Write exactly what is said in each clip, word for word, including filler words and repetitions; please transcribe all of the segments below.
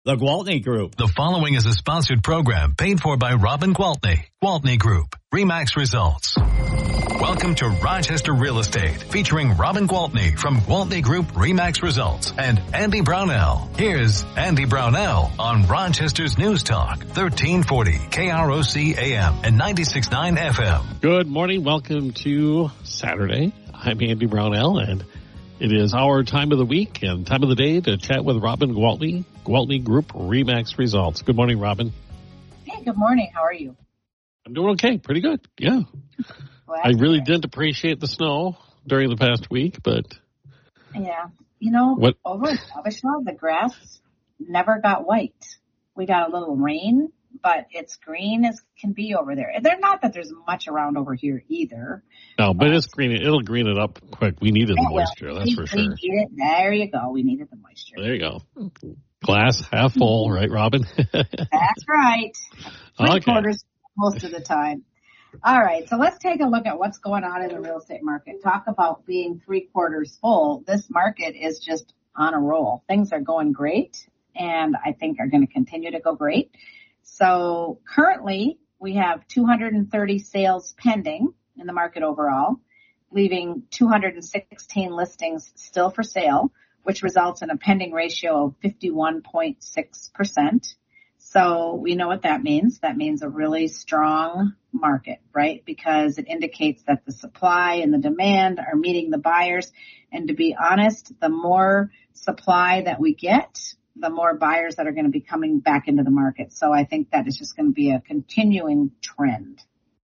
The Gwaltney Group. The following is a sponsored program paid for by Robin Gwaltney. Gwaltney Group. RE/MAX Results. Welcome to Rochester Real Estate, featuring Robin Gwaltney from Gwaltney Group RE/MAX Results and Andy Brownell. Here's Andy Brownell on Rochester's News Talk, thirteen forty K R O C A M and ninety-six point nine F M. Good morning. Welcome to Saturday. I'm Andy Brownell, and it is our time of the week and time of the day to chat with Robin Gwaltney, Gwaltney Group RE/MAX Results. Good morning, Robin. Hey, good morning. How are you? I'm doing okay. Pretty good. Yeah. Glad I really to hear. didn't appreciate the snow during the past week, but... Yeah. You know, What? over in Abishal, the grass never got white. We got a little rain, but it's green as can be over there. They're not that there's much around over here either. No, but it's green. It'll green it up quick. We needed the Yeah, well, moisture, that's we, for we sure. need it. There you go. We needed the moisture. There you go. Glass half full, right, Robin? That's right. Three Okay. quarters most of the time. All right, so let's take a look at what's going on in the real estate market. Talk about being three quarters full. This market is just on a roll. Things are going great, and I think are going to continue to go great. So currently, we have two hundred thirty sales pending in the market overall, leaving two hundred sixteen listings still for sale, which results in a pending ratio of fifty-one point six percent. So we know what that means. That means a really strong market, right? Because it indicates that the supply and the demand are meeting the buyers. And to be honest, the more supply that we get, the more buyers that are going to be coming back into the market. So I think that is just going to be a continuing trend.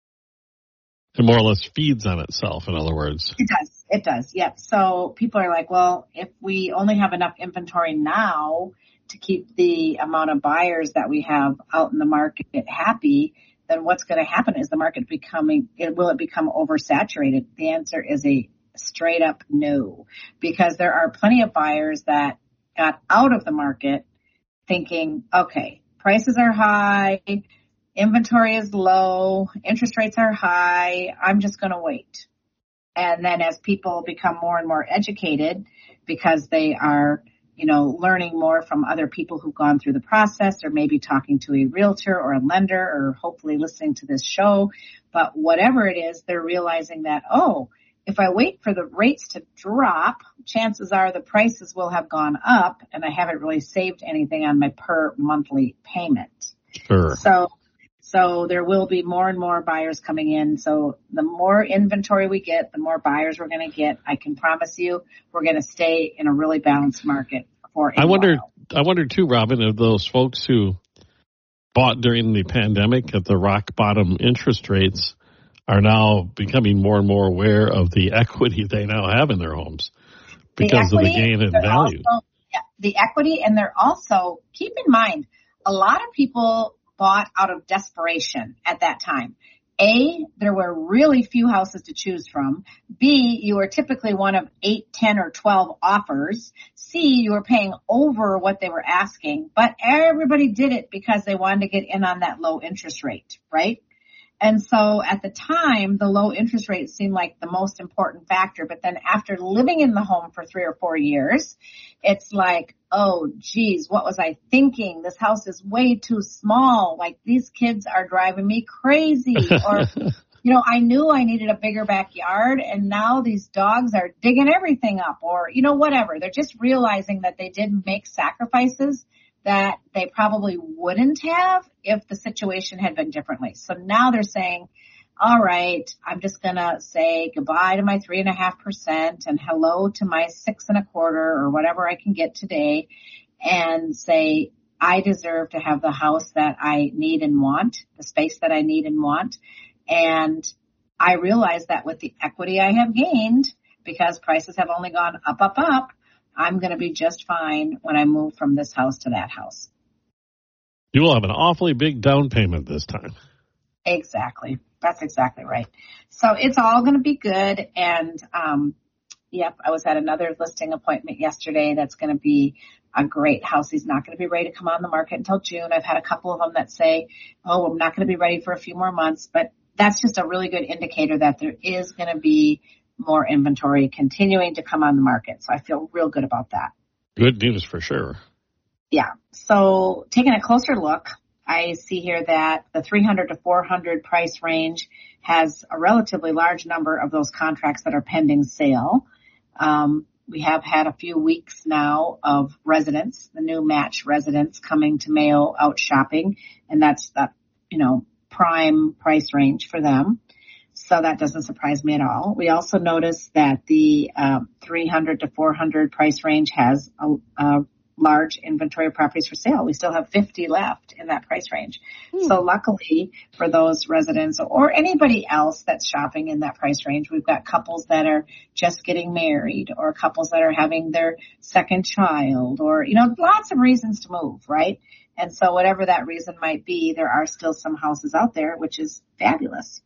It more or less feeds on itself, in other words. It does. It does. Yep. So people are like, well, if we only have enough inventory now to keep the amount of buyers that we have out in the market happy, then what's going to happen is the market becoming, it, will it become oversaturated? The answer is a straight up no, because there are plenty of buyers that got out of the market thinking, okay, prices are high, inventory is low, interest rates are high, I'm just going to wait. And then as people become more and more educated because they are, you know, learning more from other people who've gone through the process, or maybe talking to a realtor or a lender, or hopefully listening to this show. But whatever it is, they're realizing that, oh, if I wait for the rates to drop, chances are the prices will have gone up, and I haven't really saved anything on my per monthly payment. Sure. So, so there will be more and more buyers coming in. So the more inventory we get, the more buyers we're going to get. I can promise you we're going to stay in a really balanced market for a I wonder, while. I wonder too, Robin, if those folks who bought during the pandemic at the rock bottom interest rates are now becoming more and more aware of the equity they now have in their homes because the of the equity, gain in they're value. Also, yeah, the equity, and they're also, keep in mind, a lot of people bought out of desperation at that time. A, there were really few houses to choose from. B, you were typically one of eight, ten, or twelve offers. C, you were paying over what they were asking. But everybody did it because they wanted to get in on that low interest rate, right? And so at the time, the low interest rate seemed like the most important factor. But then after living in the home for three or four years, it's like, oh, geez, what was I thinking? This house is way too small. Like, these kids are driving me crazy. Or, you know, I knew I needed a bigger backyard, and now these dogs are digging everything up. Or, you know, whatever. They're just realizing that they did make sacrifices that they probably wouldn't have if the situation had been differently. So now they're saying, all right, I'm just going to say goodbye to my three and a half percent and hello to my six and a quarter or whatever I can get today, and say, I deserve to have the house that I need and want, the space that I need and want. And I realize that with the equity I have gained, because prices have only gone up, up, up, I'm going to be just fine when I move from this house to that house. You will have an awfully big down payment this time. Exactly. That's exactly right. So it's all going to be good. And, um, yep, I was at another listing appointment yesterday. That's going to be a great house. He's not going to be ready to come on the market until June. I've had a couple of them that say, oh, I'm not going to be ready for a few more months. But that's just a really good indicator that there is going to be more inventory continuing to come on the market. So I feel real good about that. Good news for sure. Yeah. So taking a closer look, I see here that the three hundred to four hundred price range has a relatively large number of those contracts that are pending sale. Um, we have had a few weeks now of residents, the new match residents coming to Mayo out shopping, and that's the, you know, prime price range for them. So that doesn't surprise me at all. We also notice that the um, three hundred to four hundred price range has a, a large inventory of properties for sale. We still have fifty left in that price range. Hmm. So luckily for those residents or anybody else that's shopping in that price range, we've got couples that are just getting married or couples that are having their second child or, you know, lots of reasons to move, right? And so whatever that reason might be, there are still some houses out there, which is fabulous.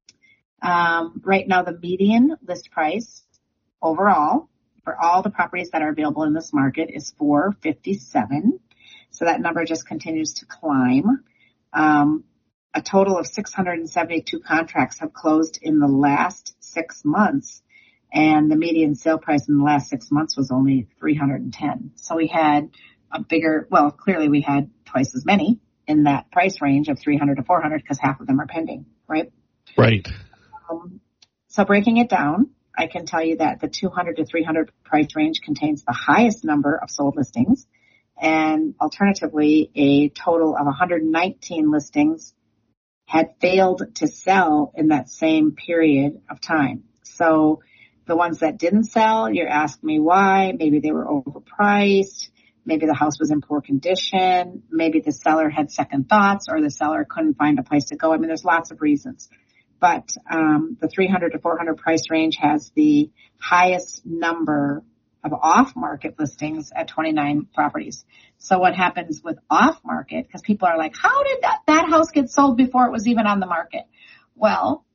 Um, right now, the median list price overall for all the properties that are available in this market is four fifty-seven. So that number just continues to climb. Um, a total of six hundred seventy-two contracts have closed in the last six months, and the median sale price in the last six months was only three hundred ten. So we had a bigger, well, clearly we had twice as many in that price range of three hundred to four hundred because half of them are pending, right? Right. Um, so breaking it down, I can tell you that the two hundred to three hundred price range contains the highest number of sold listings, and alternatively, a total of one hundred nineteen listings had failed to sell in that same period of time. So the ones that didn't sell, you're asking me why. Maybe they were overpriced. Maybe the house was in poor condition. Maybe the seller had second thoughts or the seller couldn't find a place to go. I mean, there's lots of reasons. But um, the three hundred to four hundred price range has the highest number of off-market listings at twenty-nine properties. So what happens with off-market, because people are like, how did that, that house get sold before it was even on the market? Well,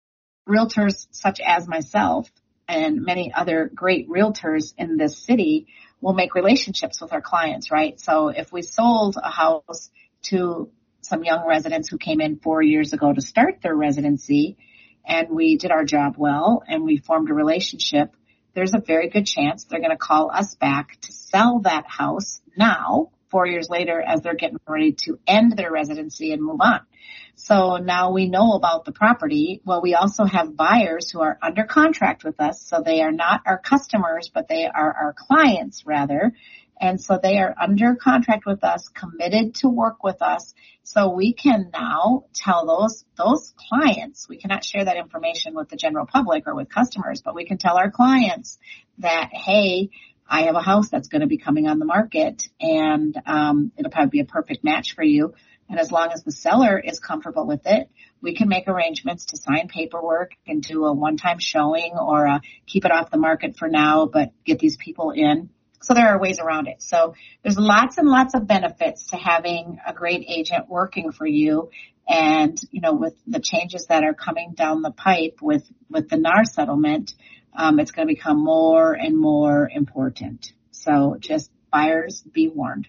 realtors such as myself and many other great realtors in this city will make relationships with our clients, right? So if we sold a house to some young residents who came in four years ago to start their residency, and we did our job well, and we formed a relationship, there's a very good chance they're going to call us back to sell that house now, four years later, as they're getting ready to end their residency and move on. So now we know about the property. Well, we also have buyers who are under contract with us, so they are not our customers, but they are our clients, rather. And so they are under contract with us, committed to work with us. So we can now tell those, those clients, we cannot share that information with the general public or with customers, but we can tell our clients that, hey, I have a house that's going to be coming on the market, and um, it'll probably be a perfect match for you. And as long as the seller is comfortable with it, we can make arrangements to sign paperwork and do a one-time showing or uh, keep it off the market for now, but get these people in. So there are ways around it. So there's lots and lots of benefits to having a great agent working for you. And, you know, with the changes that are coming down the pipe with, with the N A R settlement, um, it's going to become more and more important. So just buyers, be warned.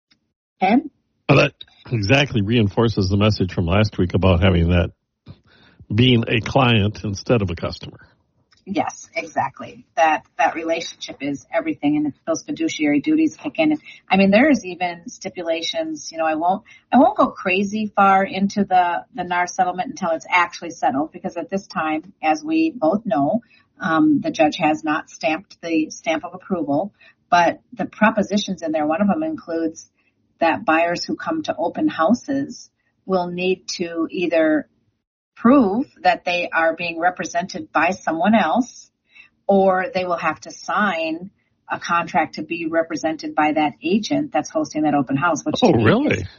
Ed? Well, that exactly reinforces the message from last week about having that being a client instead of a customer. Yes, exactly. That that relationship is everything, and those fiduciary duties kick in. I mean, there's even stipulations. You know, I won't I won't go crazy far into the the N A R settlement until it's actually settled, because at this time, as we both know, um, the judge has not stamped the stamp of approval. But the propositions in there, one of them includes that buyers who come to open houses will need to either prove that they are being represented by someone else, or they will have to sign a contract to be represented by that agent that's hosting that open house, which oh, to me really? is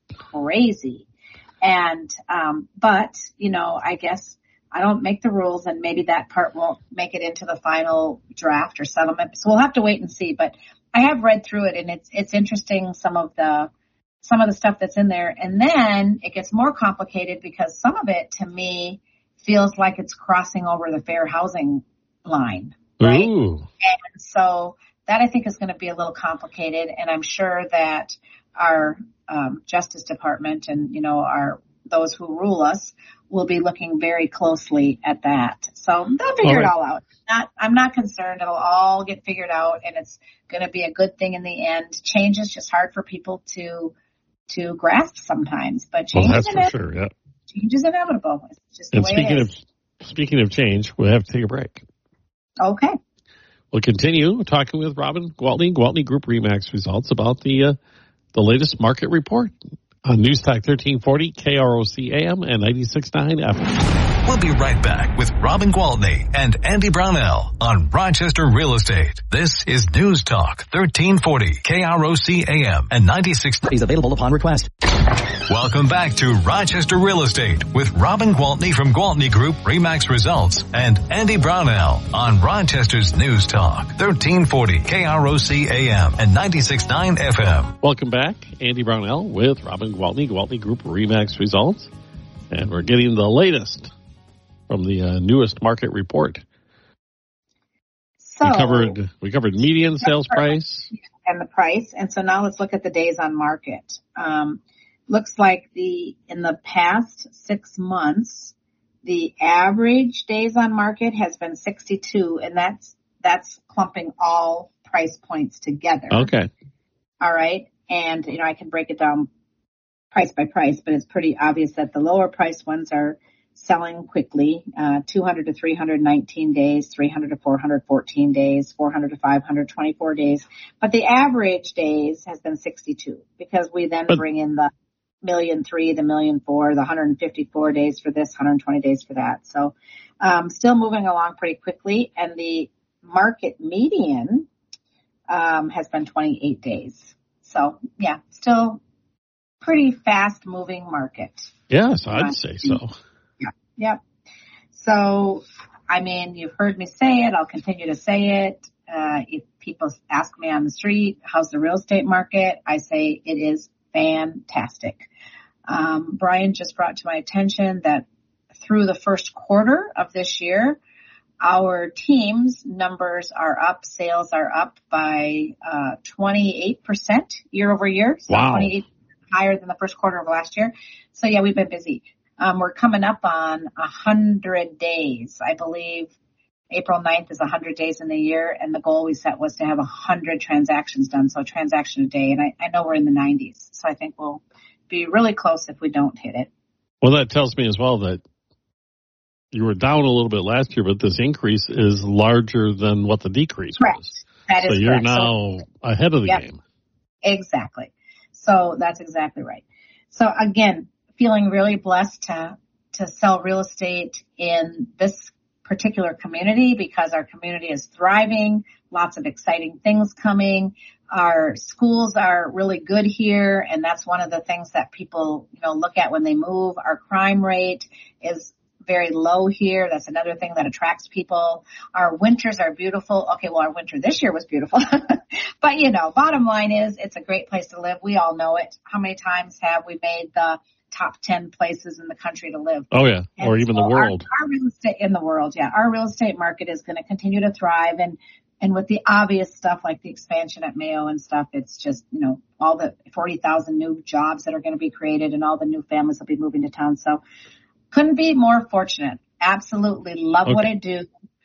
crazy. And, um, but, you know, I guess I don't make the rules, and maybe that part won't make it into the final draft or settlement. So we'll have to wait and see. But I have read through it, and it's, it's interesting, some of the, some of the stuff that's in there. And then it gets more complicated because some of it to me feels like it's crossing over the fair housing line, right? Ooh. And so that I think is going to be a little complicated. And I'm sure that our um, Justice Department and, you know, our those who rule us will be looking very closely at that. So they'll figure all right. it all out. Not, I'm not concerned. It'll all get figured out, and it's going to be a good thing in the end. Change is just hard for people to to grasp sometimes, but change well, that's is for inevitable. sure. Yeah. Change is inevitable. It's just the And way speaking it of is. speaking of change, we'll have to take a break. Okay. We'll continue talking with Robin Gwaltney, Gwaltney Group Remax results about the uh, the latest market report on News Talk thirteen forty, K R O C A M and ninety-six point nine F M. We'll be right back with Robin Gwaltney and Andy Brownell on Rochester Real Estate. This is News Talk thirteen forty, K R O C A M and ninety-six. Is available upon request. Welcome back to Rochester Real Estate with Robin Gwaltney from Gwaltney Group Remax Results and Andy Brownell on Rochester's News Talk thirteen forty, K R O C A M and ninety-six point nine F M. Welcome back. Andy Brownell with Robin Gwaltney, Gwaltney Group Remax Results. And we're getting the latest from the uh, newest market report. So we covered we covered median sales price and the price, and so now let's look at the days on market. Um, looks like the in the past six months, the average days on market has been sixty-two, and that's that's clumping all price points together. Okay. All right, and you know I can break it down price by price, but it's pretty obvious that the lower price ones are selling quickly, uh, two hundred to three hundred nineteen days, three hundred to four hundred fourteen days, four hundred to five hundred twenty-four days. But the average days has been sixty-two because we then but, bring in the million three, the million four, the one hundred fifty-four days for this, one hundred twenty days for that. So, um, still moving along pretty quickly. And the market median, um, has been twenty-eight days. So yeah, still pretty fast moving market. Yes, I'd say so. Yep. So, I mean, you've heard me say it. I'll continue to say it. Uh, if people ask me on the street, how's the real estate market? I say it is fantastic. Um, Brian just brought to my attention that through the first quarter of this year, our team's numbers are up. Sales are up by uh, twenty-eight percent year over year. So wow. twenty-eight higher than the first quarter of last year. So, yeah, we've been busy. Um, we're coming up on a hundred days. I believe April ninth is a hundred days in the year, and the goal we set was to have a hundred transactions done, so a transaction a day. And I, I know we're in the nineties, so I think we'll be really close if we don't hit it. Well, that tells me as well that you were down a little bit last year, but this increase is larger than what the decrease correct. was. That so is you're correct. now so, ahead of the yep, game. Exactly. So that's exactly right. So again, feeling really blessed to to sell real estate in this particular community because our community is thriving, lots of exciting things coming. Our schools are really good here, and that's one of the things that people, you know, look at when they move. Our crime rate is very low here. That's another thing that attracts people. Our winters are beautiful. Okay, well, our winter this year was beautiful. But, you know, bottom line is it's a great place to live. We all know it. How many times have we made the top ten places in the country to live? Oh, yeah, and or even so the world. Our, our real estate in the world, yeah. Our real estate market is going to continue to thrive. And, and with the obvious stuff like the expansion at Mayo and stuff, it's just, you know, all the forty thousand new jobs that are going to be created and all the new families will be moving to town. So couldn't be more fortunate. Absolutely love okay. what I do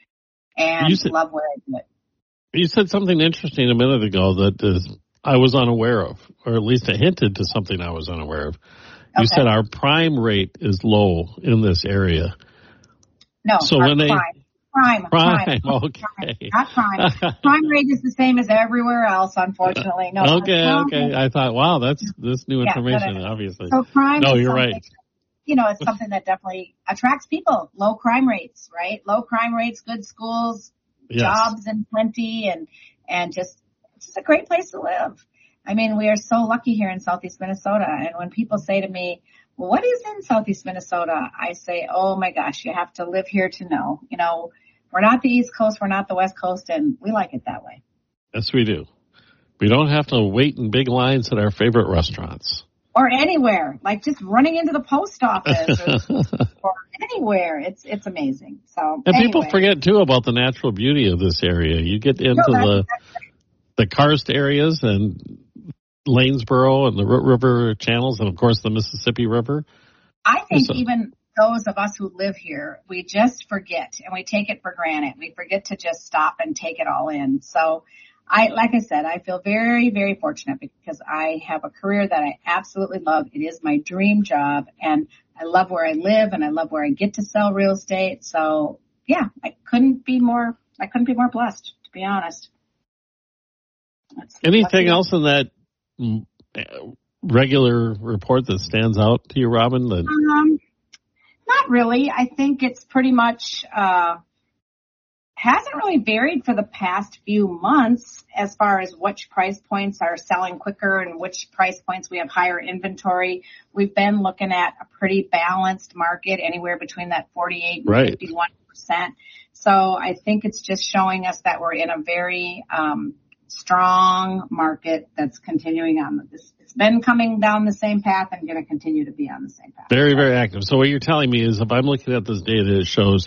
and said, love where I do it. You said something interesting a minute ago that is, I was unaware of, or at least it hinted to something I was unaware of. You Okay. said our prime rate is low in this area. No, so our when they prime. Prime, prime, prime, okay, prime, not prime. Prime rate is the same as everywhere else, unfortunately. No, okay, prime, okay. I thought, wow, that's this new Yeah, information, no, no, no. obviously. So crime. No, is you're something- right. You know, it's something that definitely attracts people. Low crime rates, right? Low crime rates, good schools, Yes. jobs in plenty, and and just it's just a great place to live. I mean, we are so lucky here in Southeast Minnesota. And when people say to me, well, what is in Southeast Minnesota? I say, oh my gosh, you have to live here to know. You know, we're not the East Coast, we're not the West Coast, and we like it that way. Yes, we do. We don't have to wait in big lines at our favorite restaurants. Or anywhere, like just running into the post office or, or anywhere. It's it's amazing. So And anyway. people forget, too, about the natural beauty of this area. You get into No, the the karst areas and Lanesboro and the Root River channels and, of course, the Mississippi River. I think So- even those of us who live here, we just forget and we take it for granted. We forget to just stop and take it all in. So I, like I said, I feel very, very fortunate because I have a career that I absolutely love. It is my dream job, and I love where I live, and I love where I get to sell real estate. So yeah, I couldn't be more, I couldn't be more blessed, to be honest. That's Anything lucky. else in that mm, regular report that stands out to you, Robin? That Um, not really. I think it's pretty much, uh, hasn't really varied for the past few months as far as which price points are selling quicker and which price points we have higher inventory. We've been looking at a pretty balanced market, anywhere between that forty-eight and Right. fifty-one percent. So I think it's just showing us that we're in a very um, strong market that's continuing on. This, it's been coming down the same path and going to continue to be on the same path. very, very active. So what you're telling me is, if I'm looking at this data, it shows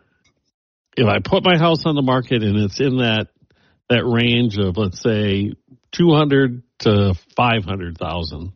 if I put my house on the market and it's in that that range of, let's say, two hundred to five hundred thousand,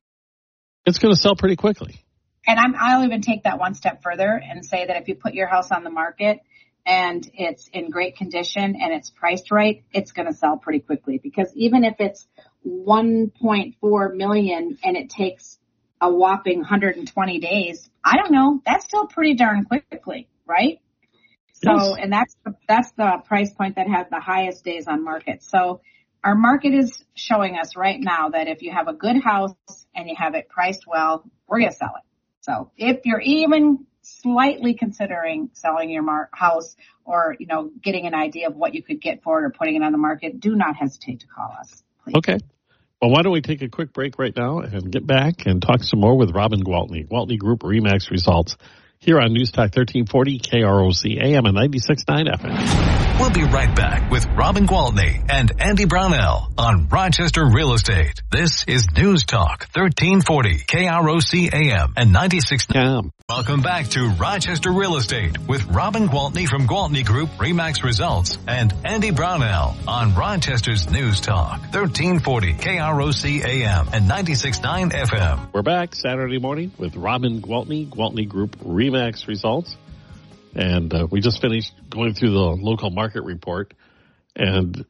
it's going to sell pretty quickly. And I'm, I'll even take that one step further and say that if you put your house on the market and it's in great condition and it's priced right, it's going to sell pretty quickly. Because even if it's one point four million and it takes a whopping one hundred twenty days, I don't know, that's still pretty darn quickly, right? So, Yes. and that's the, that's the price point that has the highest days on market. So our market is showing us right now that if you have a good house and you have it priced well, we're going to sell it. So if you're even slightly considering selling your mar- house or, you know, getting an idea of what you could get for it or putting it on the market, do not hesitate to call us, please. Okay. Well, why don't we take a quick break right now and get back and talk some more with Robin Gwaltney, Gwaltney Group RE/MAX Results, here on News Talk thirteen forty K R O C A M and ninety-six point nine F M. We'll be right back with Robin Gwaltney and Andy Brownell on Rochester Real Estate. This is News Talk thirteen forty K R O C A M and ninety-six point nine. Yeah. Welcome back to Rochester Real Estate with Robin Gwaltney from Gwaltney Group RE/MAX Results and Andy Brownell on Rochester's News Talk thirteen forty K R O C A M and ninety-six point nine F M. We're back Saturday morning with Robin Gwaltney, Gwaltney Group RE/MAX Results. And uh, we just finished going through the local market report, and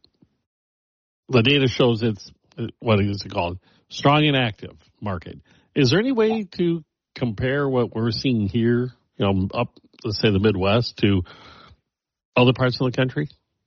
the data shows it's, what is it called, strong and active market. Is there any way to compare what we're seeing here, you know, up, let's say, the Midwest to other parts of the country?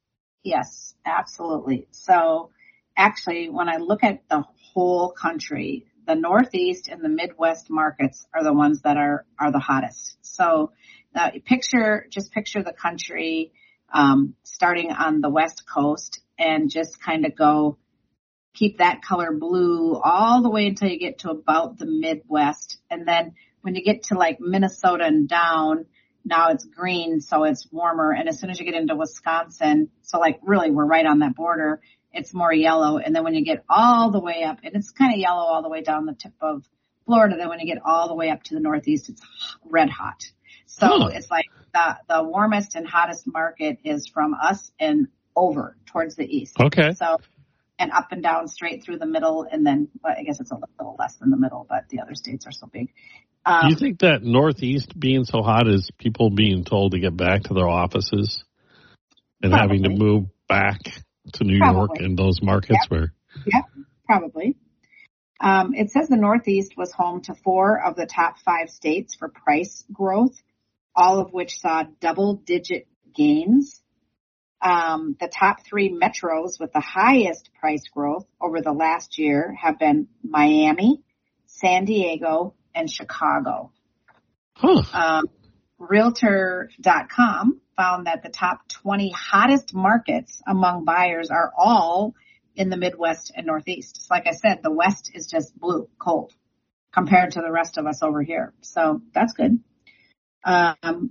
Yes, absolutely. So actually, when I look at the whole country, the Northeast and the Midwest markets are the ones that are, are the hottest. So uh, picture, just picture the country um, starting on the West Coast and just kind of go, keep that color blue all the way until you get to about the Midwest. And then when you get to like Minnesota and down, now it's green, so it's warmer. And as soon as you get into Wisconsin, so like really we're right on that border, it's more yellow. And then when you get all the way up, and it's kind of yellow all the way down the tip of Florida, then when you get all the way up to the Northeast, it's red hot. So Oh. it's like the, the warmest and hottest market is from us and over towards the east. Okay. So, and up and down straight through the middle. And then, well, I guess it's a little less than the middle, but the other states are so big. Um, Do you think that Northeast being so hot is people being told to get back to their offices and Probably. having to move back to New Probably. York and those markets Yep. where? Yeah, probably. Um, it says the Northeast was home to four of the top five states for price growth, all of which saw double-digit gains. Um, the top three metros with the highest price growth over the last year have been Miami, San Diego, and Chicago. Huh. Um, Realtor dot com found that the top twenty hottest markets among buyers are all in the Midwest and Northeast. So like I said, the West is just blue, cold, compared to the rest of us over here. So that's good. Um,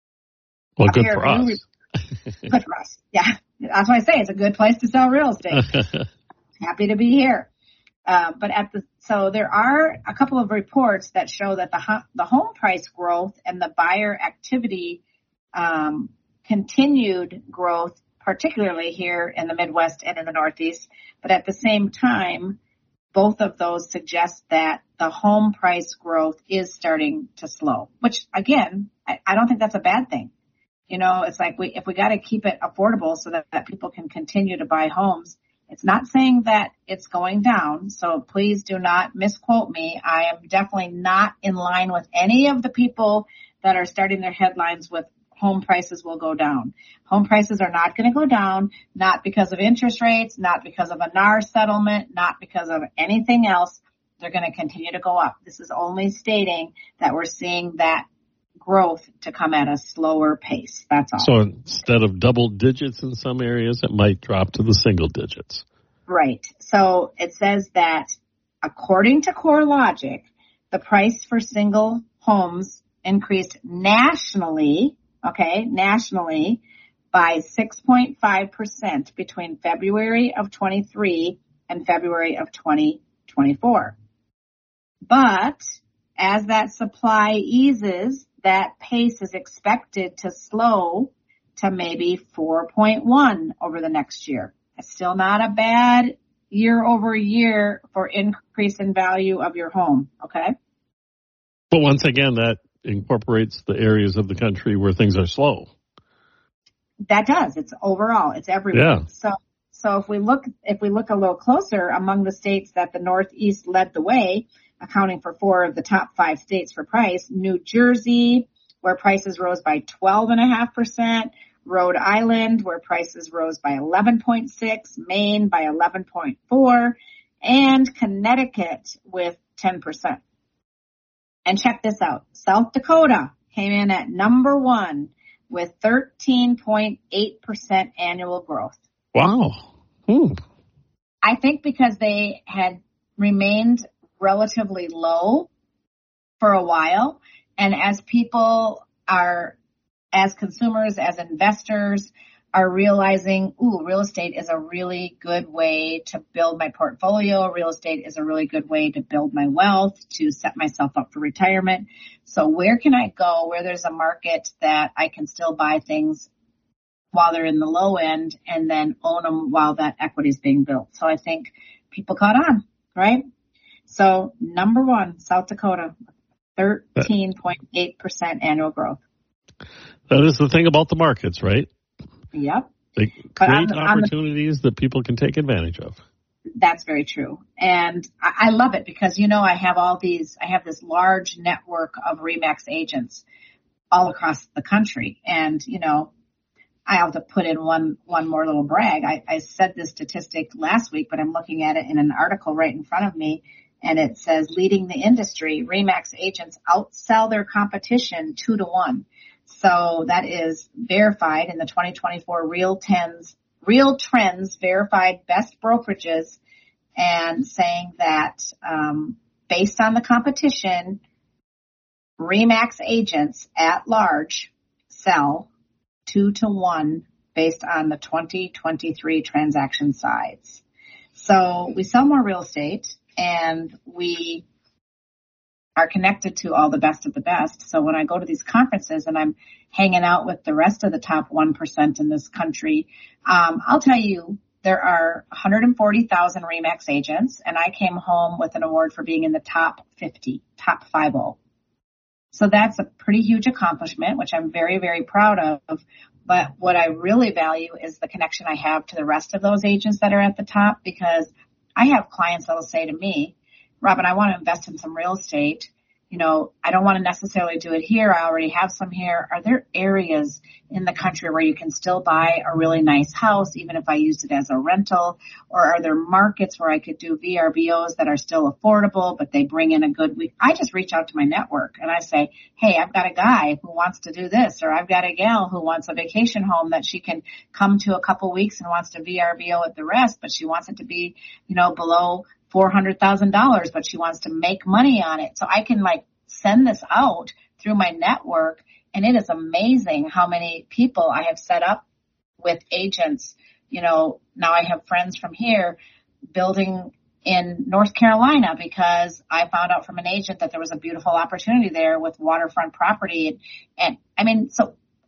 Well, up good here for at New us. Re- good for us. Yeah, that's why I say it's a good place to sell real estate. Happy to be here. Uh, but at the so there are a couple of reports that show that the ho- the home price growth and the buyer activity um, continued growth, particularly here in the Midwest and in the Northeast. But at the same time, both of those suggest that the home price growth is starting to slow, which again, I, I don't think that's a bad thing. You know, it's like we, if we got to keep it affordable so that, that people can continue to buy homes, it's not saying that it's going down. So please do not misquote me. I am definitely not in line with any of the people that are starting their headlines with home prices will go down. Home prices are not going to go down, not because of interest rates, not because of a N A R settlement, not because of anything else. They're going to continue to go up. This is only stating that we're seeing that growth to come at a slower pace. That's all. So instead of double digits in some areas, it might drop to the single digits. Right. So it says that according to CoreLogic, the price for single homes increased nationally, okay, nationally by six point five percent between February of twenty-three and February of twenty twenty-four. But as that supply eases, that pace is expected to slow to maybe four point one over the next year. It's still not a bad year over year for increase in value of your home, okay? But once again, that incorporates the areas of the country where things are slow. That does. It's overall. It's everywhere. Yeah. So, so if we look, if we look a little closer among the states that the Northeast led the way, accounting for four of the top five states for price, New Jersey, where prices rose by twelve point five percent, Rhode Island, where prices rose by eleven point six, Maine by eleven point four, and Connecticut with ten percent. And check this out. South Dakota came in at number one with thirteen point eight percent annual growth. Wow. Hmm. I think because they had remained relatively low for a while, and as people are, as consumers, as investors, are realizing, ooh, real estate is a really good way to build my portfolio. Real estate is a really good way to build my wealth, to set myself up for retirement. So where can I go where there's a market that I can still buy things while they're in the low end and then own them while that equity is being built? So I think people caught on, right? So number one, South Dakota, thirteen point eight percent annual growth. That is the thing about the markets, right? Yep. They create opportunities the, that people can take advantage of. That's very true. And I, I love it because, you know, I have all these, I have this large network of RE/MAX agents all across the country. And, you know, I have to put in one, one more little brag. I, I said this statistic last week, but I'm looking at it in an article right in front of me. And it says, leading the industry, RE/MAX agents outsell their competition two to one. So that is verified in the twenty twenty-four Real Trends, Real Trends verified best brokerages, and saying that um, based on the competition, RE/MAX agents at large sell two to one based on the twenty twenty-three transaction size. So we sell more real estate, and we are connected to all the best of the best. So when I go to these conferences and I'm hanging out with the rest of the top one percent in this country, um, I'll tell you, there are one hundred forty thousand RE/MAX agents, and I came home with an award for being in the top fifty, top fifty. So that's a pretty huge accomplishment, which I'm very, very proud of. But what I really value is the connection I have to the rest of those agents that are at the top, because I have clients that will say to me, Robin, I want to invest in some real estate. You know, I don't want to necessarily do it here. I already have some here. Are there areas in the country where you can still buy a really nice house, even if I used it as a rental? Or are there markets where I could do V R B Os that are still affordable, but they bring in a good week? I just reach out to my network and I say, hey, I've got a guy who wants to do this, or I've got a gal who wants a vacation home that she can come to a couple weeks and wants to V R B O at the rest, but she wants it to be, you know, below four hundred thousand dollars, but she wants to make money on it. So I can like send this out through my network, and it is amazing how many people I have set up with agents. You know, now I have friends from here building in North Carolina because I found out from an agent that there was a beautiful opportunity there with waterfront property. And, and I mean, so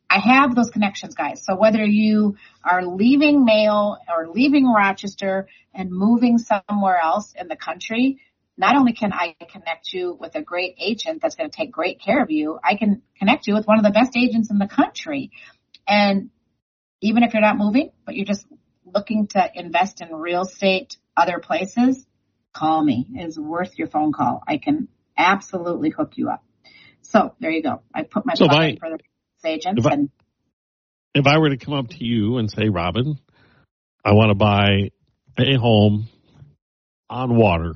I have those connections, guys. So whether you are leaving Mayo or leaving Rochester and moving somewhere else in the country, not only can I connect you with a great agent that's going to take great care of you, I can connect you with one of the best agents in the country. And even if you're not moving, but you're just looking to invest in real estate, other places, call me. It's worth your phone call. I can absolutely hook you up. So there you go. I put my so plug I, in for the agents. If I, and if I were to come up to you and say, Robin, I want to buy a home on water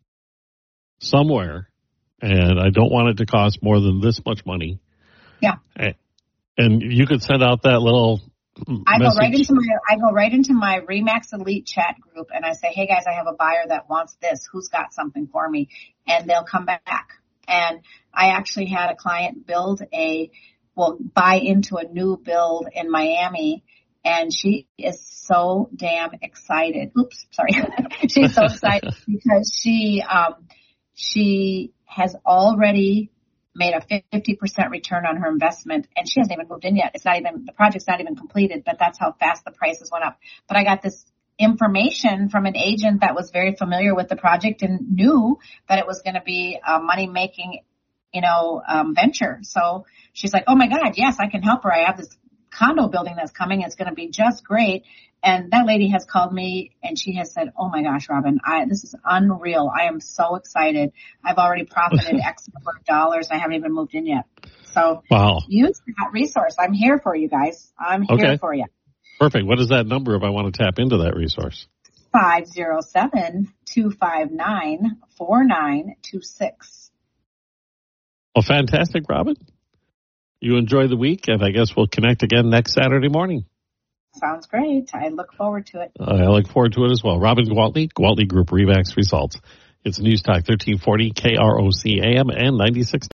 somewhere, and I don't want it to cost more than this much money. Yeah. And you could send out that little I message. go right into my I go right into my REMAX Elite chat group, and I say, hey guys, I have a buyer that wants this. Who's got something for me? And they'll come back. And I actually had a client build a, well, buy into a new build in Miami, and she is so damn excited. Oops, sorry. She's so excited because she, um, she has already made a fifty percent return on her investment, and she hasn't even moved in yet. It's not even, the project's not even completed, but that's how fast the prices went up. But I got this information from an agent that was very familiar with the project and knew that it was going to be a money-making, you know, um, venture. So she's like, oh my God, yes, I can help her. I have this condo building that's coming. It's going to be just great. And that lady has called me and she has said, oh my gosh, Robin, I, this is unreal. I am so excited. I've already profited X number of dollars. I haven't even moved in yet. So wow. Use that resource. I'm here for you guys. I'm here okay. for you. Perfect. What is that number if I want to tap into that resource? five oh seven, two five nine, four nine two six. Well, fantastic, Robin. You enjoy the week, and I guess we'll connect again next Saturday morning. Sounds great. I look forward to it. Uh, I look forward to it as well. Robin Gwaltney, Gwaltney Group, REMAX Results. It's News Talk thirteen forty, K R O C A M and ninety-six.